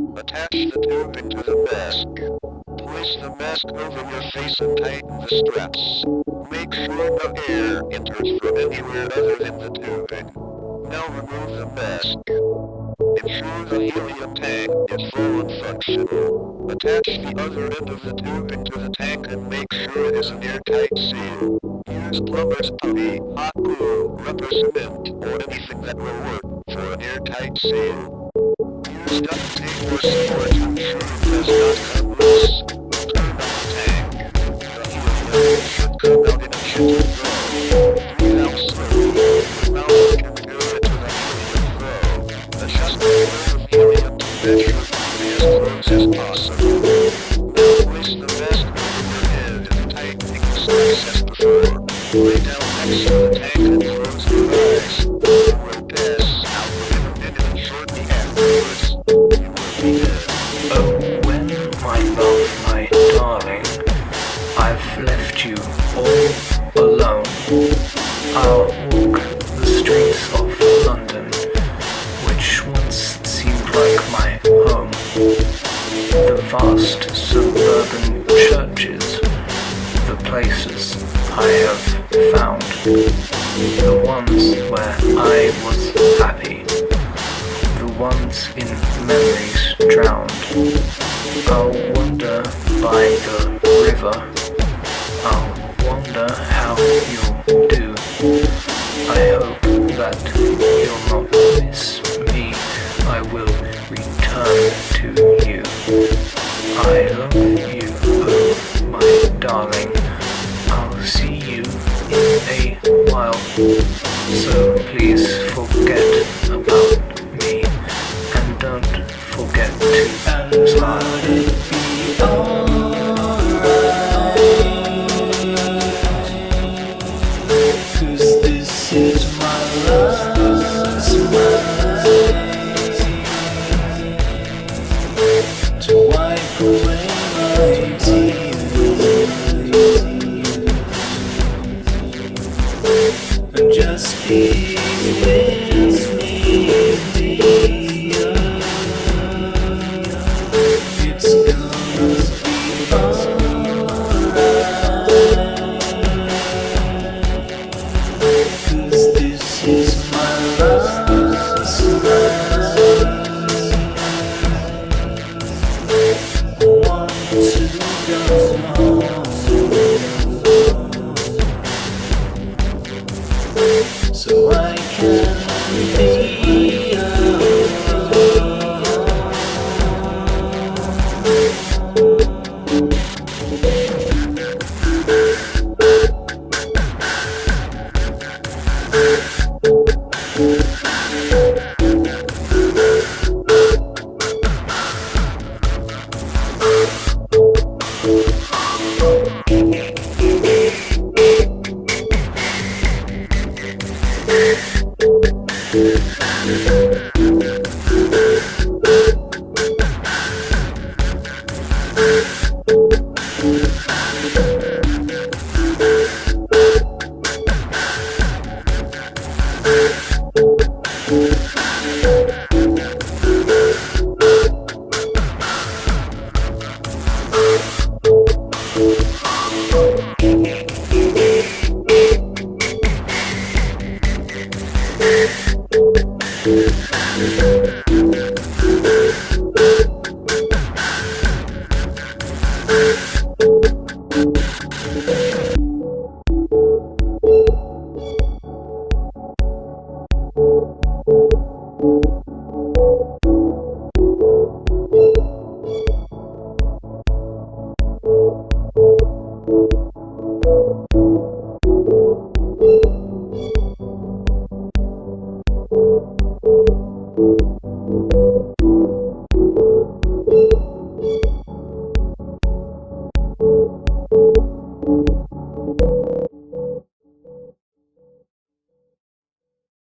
Attach the tube into the mask. Place the mask over your face and tighten the straps. Make sure no air enters from anywhere other than the tubing. Now remove the mask. Ensure the helium tank is full and functional. Attach the other end of the tubing to the tank and make sure it is an airtight seal. Use plumber's putty, hot glue, rubber cement, or anything that will work for an airtight seal. Use duct tape or support to ensure it does not come loose. Turn on the tank. The helium should come out in a gentle flow. Breathe out slowly. Your mouth can fill it to the helium flow. Adjust the flow of helium to match your body as close as possible. Now place the mask over your head and tightening the straps as before. Lay down next to the tank and close your eyes. You will pass out within a minute and shortly afterwards. You will be dead. Oh, when, my love, my darling, I've left you all alone. I'll walk the streets of London, which once seemed like my home. The vast suburban churches, the places I have found, the ones where I was happy, the ones in memories drowned. I'll wander by the river, I'll wonder how you'll do. I hope that you'll not miss me, I will return to you. I love you, oh my darling, I'll see you in a while, so please forget about me, and don't forget to smile. Would it be alright? 'Cause this is my last night to wipe away